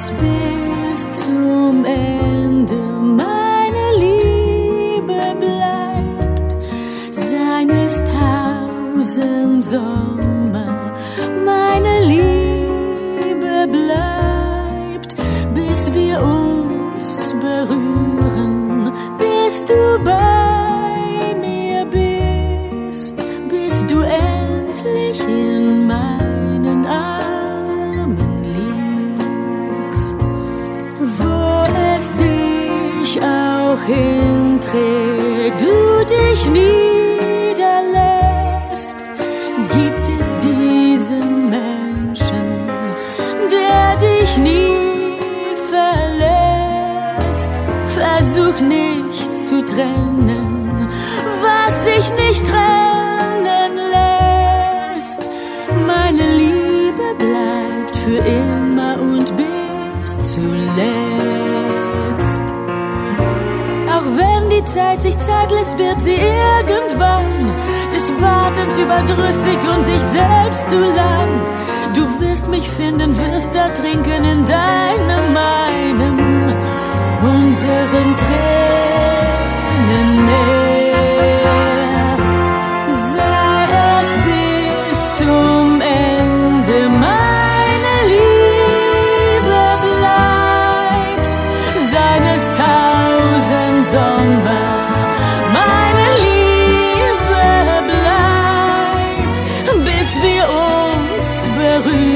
es bis zum Ende meine Liebe bleibt, seien es 1000 Sommer, meine Liebe bleibt, bis wir uns berühren, bis du bei mir bist, bis du endlich in meinen Armen liegst, wo es dich auch hinträgt, du dich niederlässt, gibt es diesen Menschen, der dich nie verlässt. Versuch nicht zu trennen, was sich nicht trennen lässt. Meine Liebe bleibt für immer und bis zuletzt. Auch wenn die Zeit sich zeitlos wird, sie irgendwann des Wartens überdrüssig und sich selbst zu lang. Du wirst mich finden, wirst ertrinken in deinem, meinem, unseren Tränenmeer. Sei es bis zum Ende, meine Liebe bleibt, seien es 1000 Sommer, meine Liebe bleibt, bis wir uns berühren.